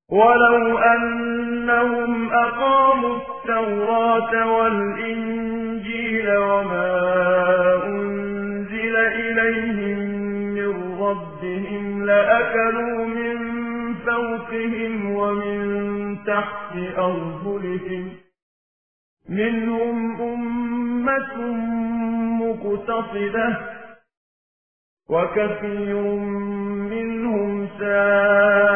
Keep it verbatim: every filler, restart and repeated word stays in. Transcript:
ولو أنهم أقاموا التوراة والإنجيل وما أنزل إليهم من ربهم لأكلوا من فوقهم ومن تحت أرجلهم منهم أمة مقتصدة وكثير منهم ساء